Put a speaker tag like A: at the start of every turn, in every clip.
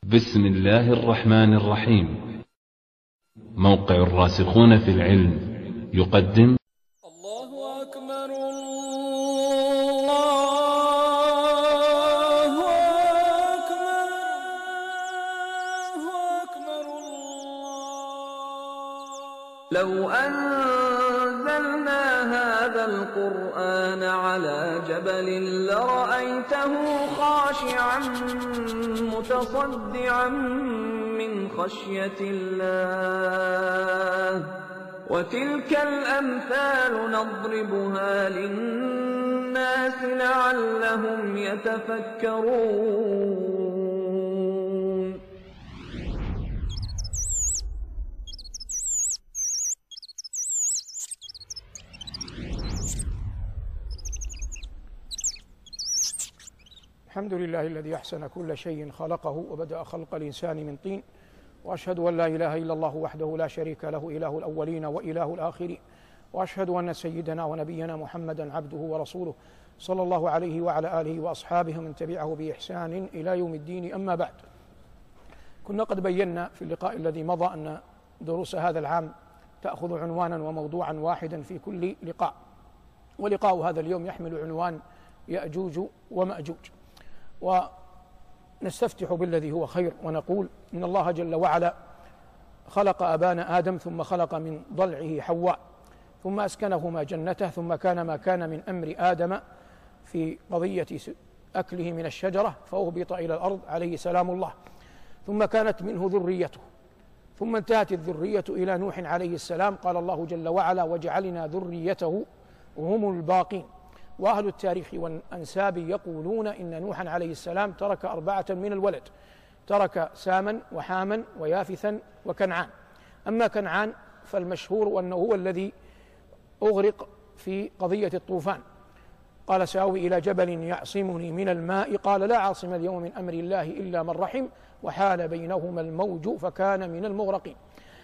A: بسم الله الرحمن الرحيم. موقع الراسخون في العلم يقدم
B: الله أكبر الله أكبر الله أكبر
C: لو أنزلنا هذا القرآن على جبل لرأيته خاشعا متصدعا من خشية الله وتلك الأمثال نضربها للناس لعلهم يتفكرون.
D: الحمد لله الذي أحسن كل شيء خلقه وبدأ خلق الإنسان من طين، وأشهد أن لا إله إلا الله وحده لا شريك له إله الأولين وإله الآخرين، وأشهد أن سيدنا ونبينا محمدا عبده ورسوله صلى الله عليه وعلى آله وأصحابه من تبعه بإحسان إلى يوم الدين. أما بعد، كنا قد بينا في اللقاء الذي مضى أن دروس هذا العام تأخذ عنوانا وموضوعا واحدا في كل لقاء، ولقاء هذا اليوم يحمل عنوان يأجوج ومأجوج. ونستفتح بالذي هو خير ونقول إن الله جل وعلا خلق أبانا آدم، ثم خلق من ضلعه حواء، ثم أسكنهما جنته، ثم كان ما كان من أمر آدم في قضية أكله من الشجرة فأهبط إلى الأرض عليه سلام الله، ثم كانت منه ذريته، ثم انتهت الذرية إلى نوح عليه السلام. قال الله جل وعلا: وجعلنا ذريته هم الباقين. وأهل التاريخ والأنساب يقولون إن نوحا عليه السلام ترك 4 من الولد، ترك ساما وحاما ويافثا وكنعان. أما كنعان فالمشهور أنه هو الذي أغرق في قضية الطوفان، قال: سآوي إلى جبل يعصمني من الماء، قال: لا عاصم اليوم من أمر الله إلا من رحم، وحال بينهما الموج فكان من المغرقين.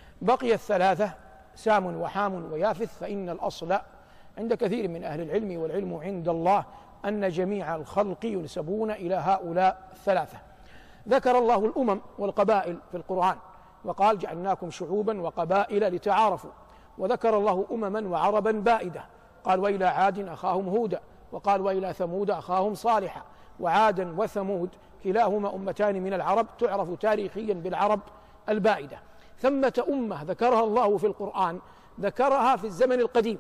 D: بقي 3 سام وحام ويافث، فإن الأصل عند كثير من أهل العلم والعلم عند الله أن جميع الخلق ينسبون إلى هؤلاء 3. ذكر الله الأمم والقبائل في القرآن وقال: جعلناكم شعوبا وقبائل لتعارفوا. وذكر الله أمما وعربا بائدة، قال: وإلى عاد أخاهم هودا، وقال: وإلى ثمود أخاهم صالحا. وعادا وثمود كلاهما أمتان من العرب تعرف تاريخيا بالعرب البائدة. ثمة أمة ذكرها الله في القرآن ذكرها في الزمن القديم،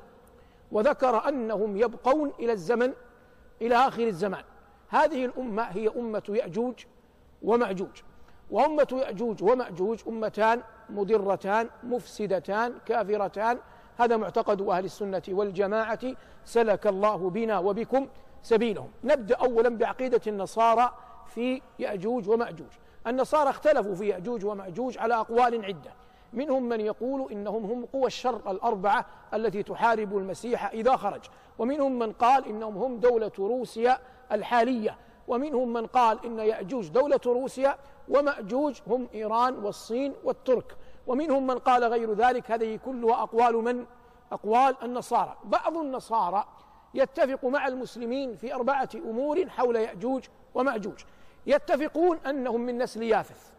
D: وذكر أنهم يبقون إلى الزمن إلى آخر الزمان. هذه الأمة هي أمة يأجوج ومأجوج. وأمة يأجوج ومأجوج أمتان مضرتان مفسدتان كافرتان، هذا معتقد أهل السنة والجماعة، سلك الله بنا وبكم سبيلهم. نبدأ أولا بعقيدة النصارى في يأجوج ومأجوج. النصارى اختلفوا في يأجوج ومأجوج على أقوال عدة، منهم من يقول إنهم هم قوى الشر 4 التي تحارب المسيح إذا خرج، ومنهم من قال إنهم هم دولة روسيا الحالية، ومنهم من قال إن يأجوج دولة روسيا ومأجوج هم إيران والصين والترك، ومنهم من قال غير ذلك. هذه كلها أقوال من؟ أقوال النصارى. بعض النصارى يتفق مع المسلمين في 4 أمور حول يأجوج ومأجوج. يتفقون أنهم من نسل يافث،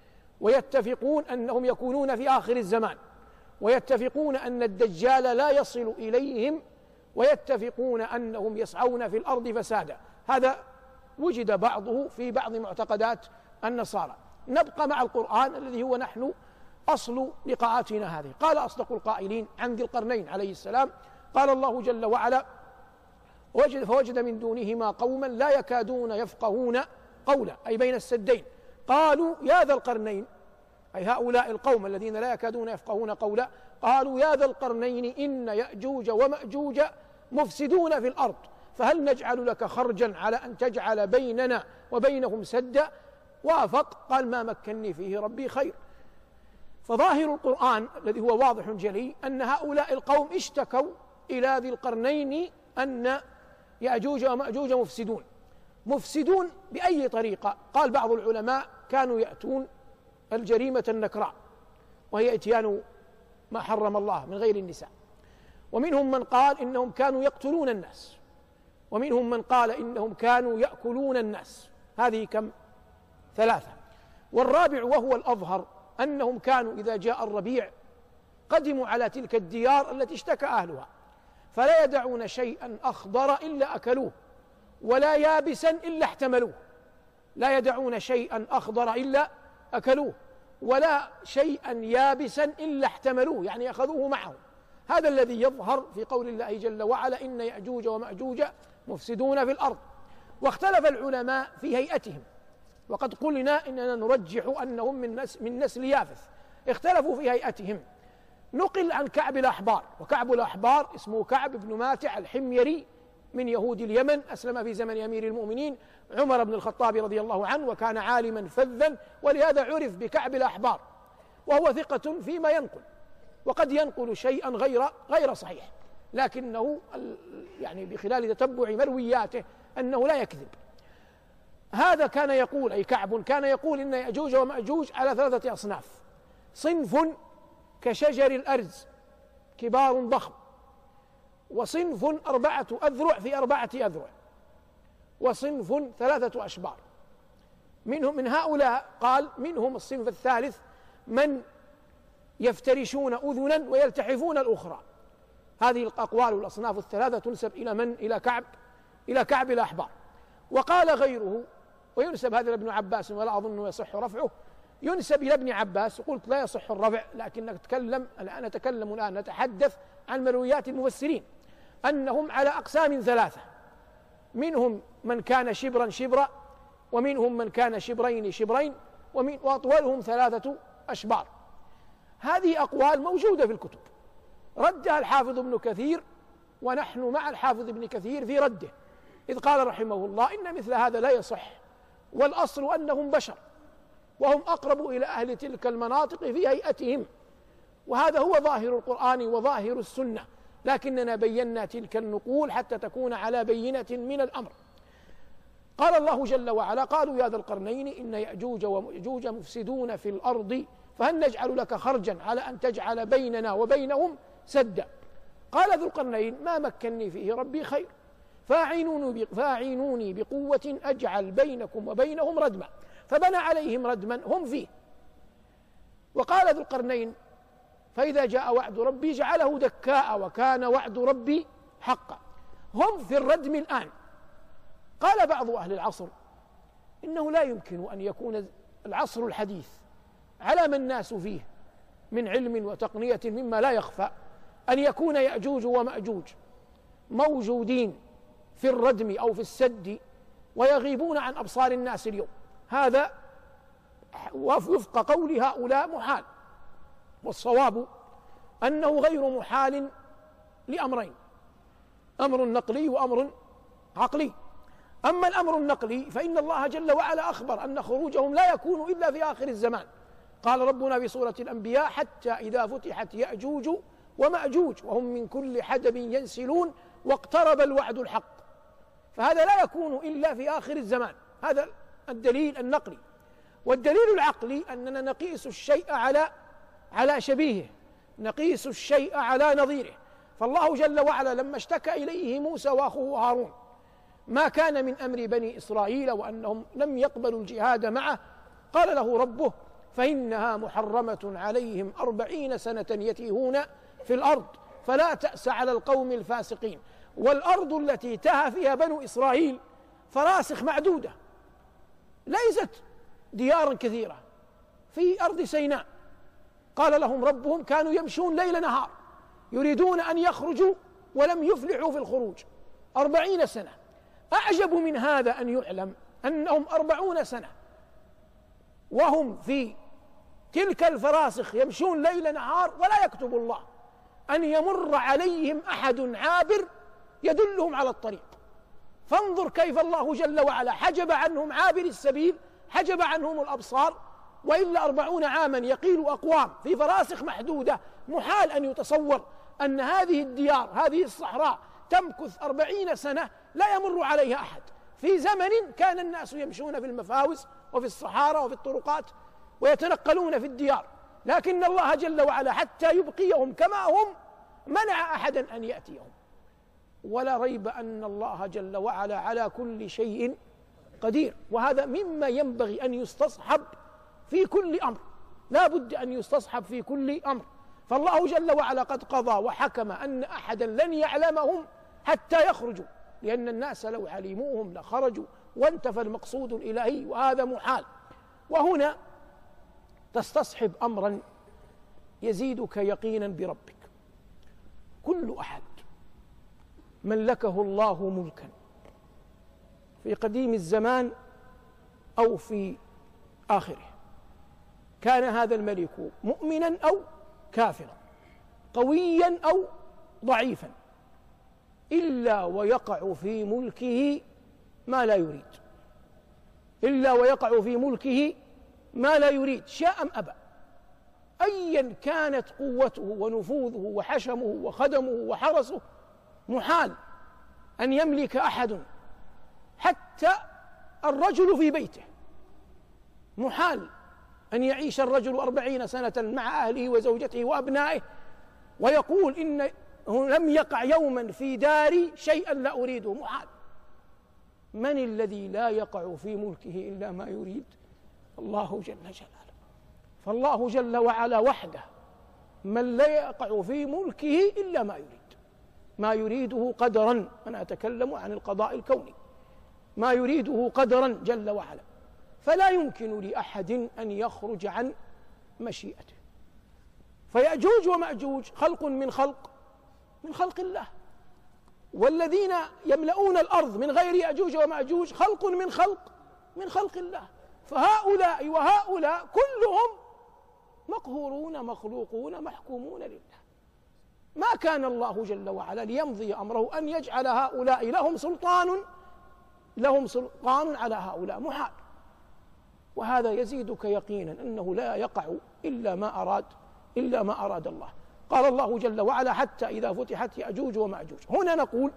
D: ويتفقون أنهم يكونون في آخر الزمان، ويتفقون أن الدجال لا يصل إليهم، ويتفقون أنهم يسعون في الأرض فسادا. هذا وجد بعضه في بعض معتقدات النصارى. نبقى مع القرآن الذي هو نحن أصل لقاءاتنا هذه. قال أصدق القائلين عن ذي القرنين عليه السلام، قال الله جل وعلا: فوجد من دونهما قوما لا يكادون يفقهون قولا، أي بين السدين. قالوا: يا ذا القرنين، أي هؤلاء القوم الذين لا يكادون يفقهون قولا، قالوا: يا ذا القرنين إن يأجوج ومأجوج مفسدون في الأرض، فهل نجعل لك خرجا على أن تجعل بيننا وبينهم سدا؟ وافق، قال: ما مكنني فيه ربي خير. فظاهر القرآن الذي هو واضح جلي أن هؤلاء القوم اشتكوا إلى ذي القرنين أن يأجوج ومأجوج مفسدون بأي طريقة؟ قال بعض العلماء: كانوا يأتون الجريمة النكراء، وهي إتيان ما حرم الله من غير النساء. ومنهم من قال إنهم كانوا يقتلون الناس، ومنهم من قال إنهم كانوا يأكلون الناس. هذه كم؟ 3. والرابع وهو الأظهر أنهم كانوا إذا جاء الربيع قدموا على تلك الديار التي اشتكى أهلها، فلا يدعون شيئا أخضر إلا أكلوه، ولا يابسا إلا احتملوه. لا يدعون شيئا أخضر إلا أكلوه، ولا شيئا يابسا إلا احتملوه، يعني أخذوه معهم. هذا الذي يظهر في قول الله جل وعلا: إن يأجوج ومأجوج مفسدون في الأرض. واختلف العلماء في هيئتهم، وقد قلنا إننا نرجح أنهم من نسل يافث. اختلفوا في هيئتهم. نقل عن كعب الأحبار، وكعب الأحبار اسمه كعب بن ماتع الحميري من يهود اليمن، أسلم في زمن أمير المؤمنين عمر بن الخطاب رضي الله عنه، وكان عالما فذا، ولهذا عرف بكعب الأحبار، وهو ثقة فيما ينقل، وقد ينقل شيئا غير صحيح، لكنه يعني بخلال تتبع مروياته أنه لا يكذب. هذا كان يقول، أي كعب كان يقول: إن يأجوج ومأجوج على 3 أصناف: صنف كشجر الأرز كبار ضخم، وصنف 4 أذرع في 4 أذرع، وصنف 3 أشبار. من هؤلاء قال: منهم الصنف الثالث من يفترشون أذنا ويلتحفون الأخرى. هذه الأقوال والأصناف الثلاثة تنسب إلى من؟ إلى كعب الأحبار. وقال غيره، وينسب هذا لابن عباس ولا أظن يصح رفعه، ينسب إلى ابن عباس، قلت لا يصح الرفع، لكن نتكلم الآن نتحدث عن مرويات المفسرين، أنهم على أقسام 3: منهم من كان شبرا شبرا، ومنهم من كان شبرين شبرين، وأطولهم 3 أشبار. هذه أقوال موجودة في الكتب، ردها الحافظ ابن كثير، ونحن مع الحافظ ابن كثير في رده، إذ قال رحمه الله: إن مثل هذا لا يصح، والأصل أنهم بشر، وهم أقرب إلى أهل تلك المناطق في هيئتهم، وهذا هو ظاهر القرآن وظاهر السنة، لكننا بينا تلك النقول حتى تكون على بينة من الأمر. قال الله جل وعلا: قالوا يا ذا القرنين إن يأجوج ومأجوج مفسدون في الأرض فهل نجعل لك خرجا على أن تجعل بيننا وبينهم سدا. قال ذو القرنين: ما مكني فيه ربي خير فاعينوني بقوة أجعل بينكم وبينهم ردما، فبنى عليهم ردما هم فيه. وقال ذو القرنين: فإذا جاء وعد ربي جعله دكاء وكان وعد ربي حقا. هم في الردم الآن. قال بعض أهل العصر: إنه لا يمكن أن يكون العصر الحديث على ما الناس فيه من علم وتقنية مما لا يخفى أن يكون يأجوج ومأجوج موجودين في الردم أو في السد ويغيبون عن أبصار الناس اليوم. هذا وفق قول هؤلاء محال، والصواب أنه غير محال لأمرين: أمر نقلي وأمر عقلي. أما الأمر النقلي فإن الله جل وعلا أخبر أن خروجهم لا يكون إلا في آخر الزمان. قال ربنا في سورة الأنبياء: حتى إذا فتحت يأجوج ومأجوج وهم من كل حدب ينسلون واقترب الوعد الحق. فهذا لا يكون إلا في آخر الزمان. هذا الدليل النقلي. والدليل العقلي أننا نقيس الشيء على شبيهه، نقيس الشيء على نظيره. فالله جل وعلا لما اشتكى إليه موسى وأخوه هارون ما كان من أمر بني إسرائيل وأنهم لم يقبلوا الجهاد معه، قال له ربه: فإنها محرمة عليهم 40 سنة يتيهون في الأرض فلا تأس على القوم الفاسقين. والأرض التي تهى فيها بنو إسرائيل فراسخ معدودة، ليست ديارا كثيرة، في أرض سيناء. قال لهم ربهم: كانوا يمشون ليل نهار يريدون أن يخرجوا ولم يفلحوا في الخروج 40 سنة. أعجب من هذا أن يعلم أنهم 40 سنة وهم في تلك الفراسخ يمشون ليل نهار، ولا يكتب الله أن يمر عليهم أحد عابر يدلهم على الطريق. فانظر كيف الله جل وعلا حجب عنهم عابر السبيل، حجب عنهم الأبصار. وإلا 40 عاما يقيل أقوام في فراسخ محدودة، محال أن يتصور أن هذه الديار، هذه الصحراء، تمكث 40 سنة لا يمر عليها أحد، في زمن كان الناس يمشون في المفاوز وفي الصحارى وفي الطرقات ويتنقلون في الديار. لكن الله جل وعلا حتى يبقيهم كما هم منع أحدا أن يأتيهم. ولا ريب أن الله جل وعلا على كل شيء قدير، وهذا مما ينبغي أن يستصحب في كل أمر، لا بد أن يستصحب في كل أمر. فالله جل وعلا قد قضى وحكم أن أحدا لن يعلمهم حتى يخرجوا، لأن الناس لو علموهم لخرجوا وانتفى المقصود الإلهي، وهذا محال. وهنا تستصحب أمرا يزيدك يقينا بربك. كل أحد ملكه الله ملكا في قديم الزمان أو في آخره، كان هذا الملك مؤمنا أو كافرا، قويا أو ضعيفا، إلا ويقع في ملكه ما لا يريد، إلا ويقع في ملكه ما لا يريد، شاء أم أبى. أيا كانت قوته ونفوذه وحشمه وخدمه وحرسه، محال أن يملك أحد حتى الرجل في بيته، محال أن يعيش الرجل 40 سنة مع أهله وزوجته وأبنائه ويقول إنه لم يقع يوما في داري شيئا لا أريده، محال. من الذي لا يقع في ملكه إلا ما يريد؟ الله جل جلاله. فالله جل وعلا وحده من لا يقع في ملكه إلا ما يريد، ما يريده قدرا، أنا أتكلم عن القضاء الكوني، ما يريده قدرا جل وعلا، فلا يمكن لأحد أن يخرج عن مشيئته. فيأجوج ومأجوج خلق من خلق الله، والذين يملؤون الأرض من غير يأجوج ومأجوج خلق من خلق الله. فهؤلاء وهؤلاء كلهم مقهورون مخلوقون محكومون لله. ما كان الله جل وعلا ليمضي أمره أن يجعل هؤلاء لهم سلطان على هؤلاء، محال. وهذا يزيدك يقينا أنه لا يقع إلا ما أراد الله. قال الله جل وعلا: حتى إذا فتحت يأجوج ومأجوج. هنا نقول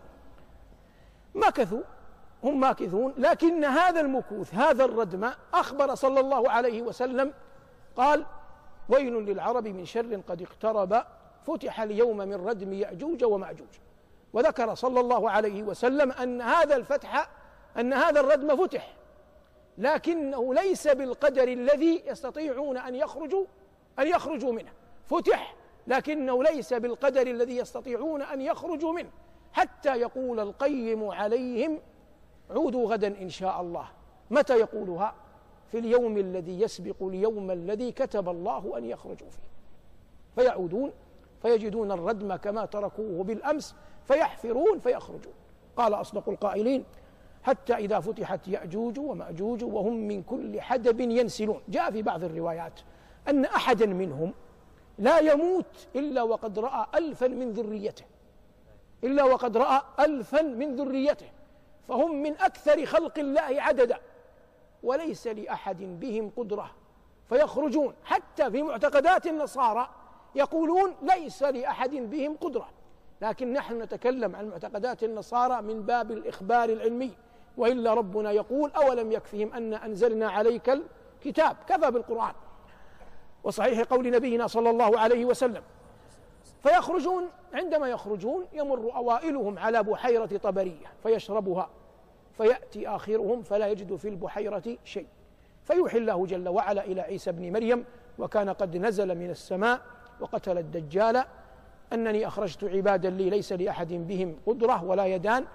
D: هم ماكثون، لكن هذا المكوث، هذا الردم، أخبر صلى الله عليه وسلم قال: ويل للعرب من شر قد اقترب، فتح اليوم من ردم يأجوج ومأجوج. وذكر صلى الله عليه وسلم أن هذا الردم فتح، لكنه ليس بالقدر الذي يستطيعون أن يخرجوا منه. فتح لكنه ليس بالقدر الذي يستطيعون أن يخرجوا منه، حتى يقول القيم عليهم: عودوا غدا إن شاء الله. متى يقولها؟ في اليوم الذي يسبق اليوم الذي كتب الله أن يخرجوا فيه. فيعودون فيجدون الردم كما تركوه بالأمس، فيحفرون فيخرجون. قال أصدق القائلين: حتى إذا فتحت يأجوج ومأجوج وهم من كل حدب ينسلون. جاء في بعض الروايات أن أحدا منهم لا يموت إلا وقد رأى 1000 من ذريته، فهم من أكثر خلق الله عددا، وليس لأحد بهم قدرة، فيخرجون. حتى في معتقدات النصارى يقولون ليس لأحد بهم قدرة، لكن نحن نتكلم عن معتقدات النصارى من باب الإخبار العلمي، وإلا ربنا يقول: أولم يكفهم أن أنزلنا عليك الكتاب، كفى بالقرآن. وصحيح قول نبينا صلى الله عليه وسلم. فيخرجون، عندما يخرجون يمر أوائلهم على بحيرة طبرية فيشربها، فيأتي آخرهم فلا يجد في البحيرة شيء، فيوحي الله جل وعلا إلى عيسى بن مريم: وكان قد نزل من السماء وقتل الدجال أنني أخرجت عبادا لي ليس لأحد بهم قدرة ولا يدان،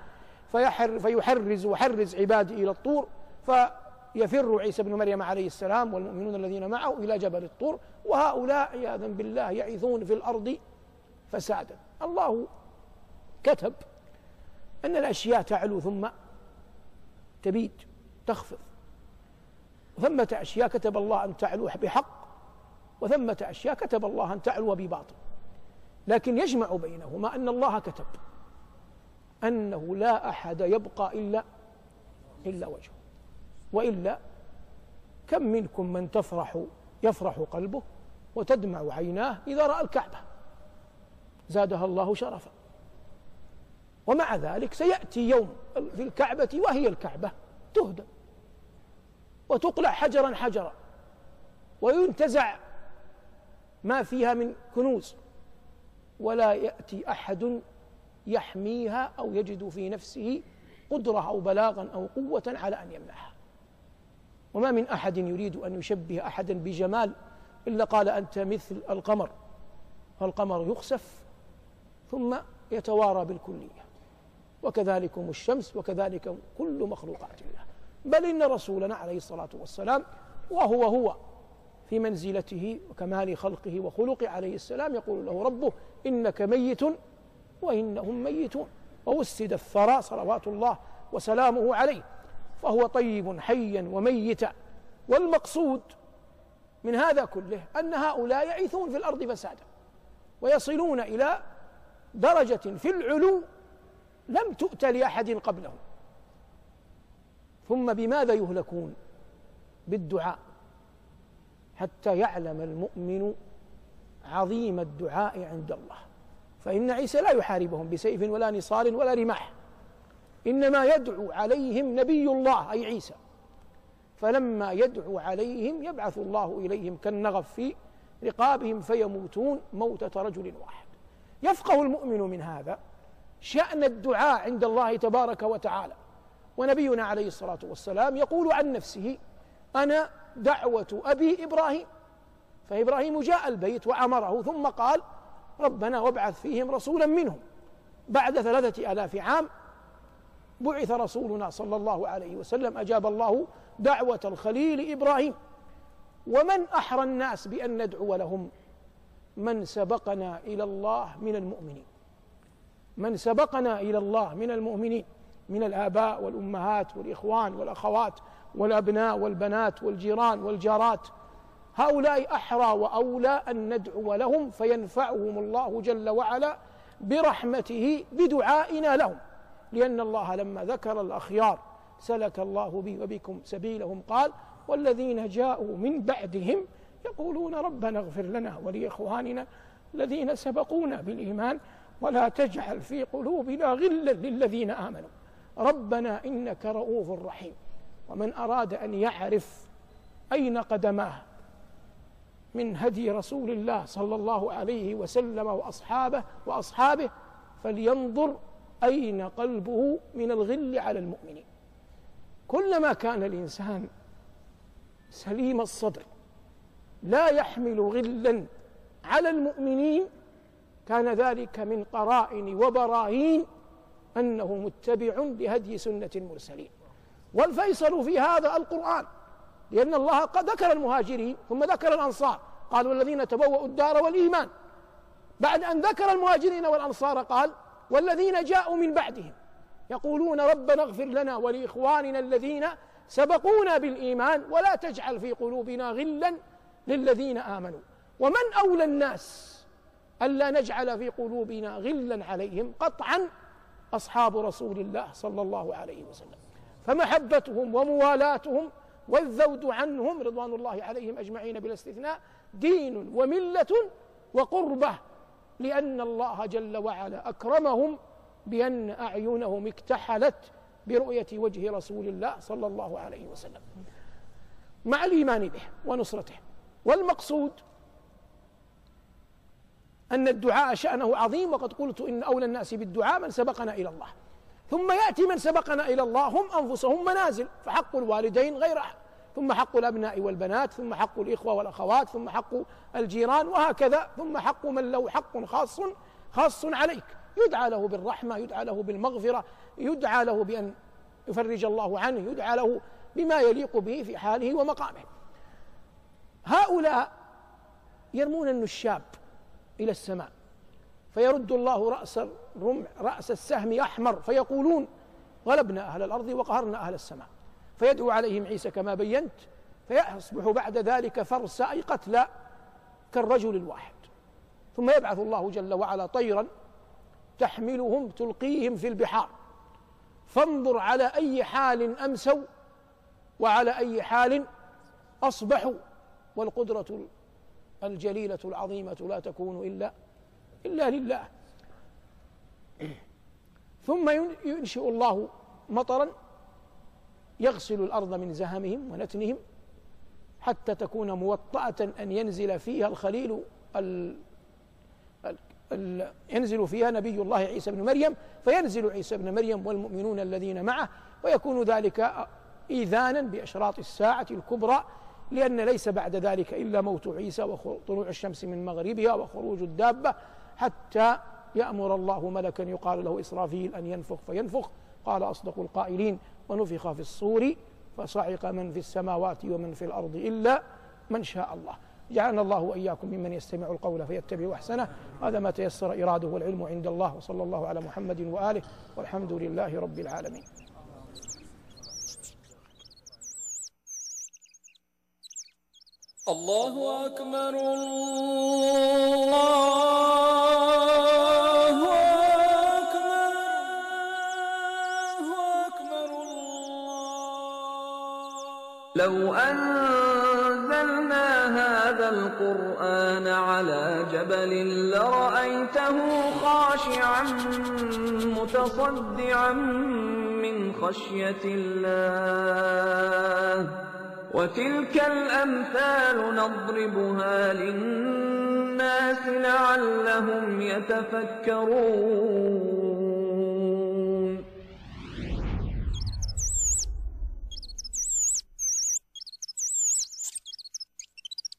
D: فيحرز عبادي إلى الطور، فيفر عيسى بن مريم عليه السلام والمؤمنون الذين معه إلى جبل الطور، وهؤلاء عياذا بالله يعيثون في الأرض فسادا. الله كتب أن الأشياء تعلو ثم تبيد تخفض، وثمة أشياء كتب الله أن تعلو بحق، وثمة أشياء كتب الله أن تعلو بباطل، لكن يجمع بينهما أن الله كتب أنه لا أحد يبقى إلا وجهه، وإلا كم منكم من يفرح قلبه وتدمع عيناه إذا رأى الكعبة، زادها الله شرفا. ومع ذلك سيأتي يوم في الكعبة وهي الكعبة تهدم وتقلع حجرا حجرا وينتزع ما فيها من كنوز، ولا يأتي أحد يحميها أو يجد في نفسه قدرة أو بلاغا أو قوة على أن يمنعها. وما من أحد يريد أن يشبه أحدا بجمال إلا قال أنت مثل القمر، فالقمر يخسف ثم يتوارى بالكلية، وكذلكم الشمس وكذلك كل مخلوقات الله. بل إن رسولنا عليه الصلاة والسلام وهو في منزلته وكمال خلقه وخلقه عليه السلام يقول له ربه إنك ميت وإنهم ميتون، ووسد الثرى صلوات الله وسلامه عليه، فهو طيب حيا وميتا. والمقصود من هذا كله أن هؤلاء يعيثون في الأرض فسادا ويصلون إلى درجة في العلو لم تؤت لأحد قبلهم. ثم بماذا يهلكون؟ بالدعاء، حتى يعلم المؤمن عظيم الدعاء عند الله. فإن عيسى لا يحاربهم بسيف ولا نصال ولا رماح، إنما يدعو عليهم نبي الله أي عيسى، فلما يدعو عليهم يبعث الله إليهم كالنغف في رقابهم فيموتون موتة رجل واحد. يفقه المؤمن من هذا شأن الدعاء عند الله تبارك وتعالى. ونبينا عليه الصلاة والسلام يقول عن نفسه أنا دعوة أبي إبراهيم، فإبراهيم جاء البيت وعمره ثم قال ربنا وابعث فيهم رسولا منهم. بعد 3000 عام بعث رسولنا صلى الله عليه وسلم، أجاب الله دعوة الخليل إبراهيم. ومن أحرى الناس بأن ندعو لهم؟ من سبقنا إلى الله من المؤمنين، من سبقنا إلى الله من المؤمنين، من الآباء والأمهات والإخوان والأخوات والأبناء والبنات والجيران والجارات. هؤلاء أحرى وأولى أن ندعو لهم فينفعهم الله جل وعلا برحمته بدعائنا لهم، لأن الله لما ذكر الأخيار سلك الله بي وبكم سبيلهم قال والذين جاءوا من بعدهم يقولون ربنا اغفر لنا ولإخواننا الذين سبقونا بالإيمان ولا تجعل في قلوبنا غلا للذين آمنوا ربنا إنك رؤوف رحيم. ومن أراد أن يعرف أين قدماه من هدي رسول الله صلى الله عليه وسلم وأصحابه فلينظر أين قلبه من الغل على المؤمنين. كلما كان الإنسان سليم الصدر لا يحمل غلا على المؤمنين كان ذلك من قرائن وبراهين أنه متبع لهدي سنة المرسلين. والفيصل في هذا القرآن، لأن الله قد ذكر المهاجرين ثم ذكر الأنصار، قال والذين تبوأوا الدار والإيمان. بعد أن ذكر المهاجرين والأنصار قال والذين جاءوا من بعدهم يقولون ربنا اغفر لنا ولإخواننا الذين سبقونا بالإيمان ولا تجعل في قلوبنا غلا للذين آمنوا. ومن أولى الناس ألا نجعل في قلوبنا غلا عليهم؟ قطعا أصحاب رسول الله صلى الله عليه وسلم، فمحبتهم وموالاتهم والذود عنهم رضوان الله عليهم أجمعين بلا استثناء دين وملة وقربة، لأن الله جل وعلا أكرمهم بأن أعينهم اكتحلت برؤية وجه رسول الله صلى الله عليه وسلم مع الإيمان به ونصرته. والمقصود أن الدعاء شأنه عظيم، وقد قلت إن أولى الناس بالدعاء من سبقنا إلى الله، ثم يأتي من سبقنا إلى الله هم أنفسهم منازل، فحق الوالدين غير أحد، ثم حق الأبناء والبنات، ثم حق الإخوة والأخوات، ثم حق الجيران، وهكذا، ثم حق من له حق خاص عليك، يدعى له بالرحمة، يدعى له بالمغفرة، يدعى له بأن يفرج الله عنه، يدعى له بما يليق به في حاله ومقامه. هؤلاء يرمون النشاب إلى السماء فيرد الله رأس السهم أحمر فيقولون غلبنا أهل الأرض وقهرنا أهل السماء، فيدعو عليهم عيسى كما بينت فيصبح بعد ذلك فرسا أي قتلى كالرجل الواحد، ثم يبعث الله جل وعلا طيرا تحملهم تلقيهم في البحار، فانظر على أي حال أمسوا وعلى أي حال أصبحوا، والقدرة الجليلة العظيمة لا تكون إلا لله. ثم ينشئ الله مطرا يغسل الأرض من زهمهم ونتنهم حتى تكون موطأة أن ينزل فيها الخليل ينزل فيها نبي الله عيسى بن مريم، فينزل عيسى بن مريم والمؤمنون الذين معه، ويكون ذلك إيذانا بأشراط الساعة الكبرى، لأن ليس بعد ذلك إلا موت عيسى وطلوع الشمس من مغربها وخروج الدابة، حتى يأمر الله ملكا يقال له إسرافيل أن ينفخ فينفخ. قال أصدق القائلين: ونفخ في الصور فصعق من في السماوات ومن في الأرض إلا من شاء الله. جعلنا الله وإياكم ممن يستمع القول فيتبع أحسنه. هذا ما تيسر إراده والعلم عند الله، وصلى الله على محمد وآله، والحمد لله رب العالمين.
B: الله أكبر الله أكبر الله أكبر الله.
C: لو أنزلنا هذا القرآن على جبل لرأيته خاشعا متصدعا من خشية الله. وتلك الأمثال نضربها للناس لعلهم يتفكرون.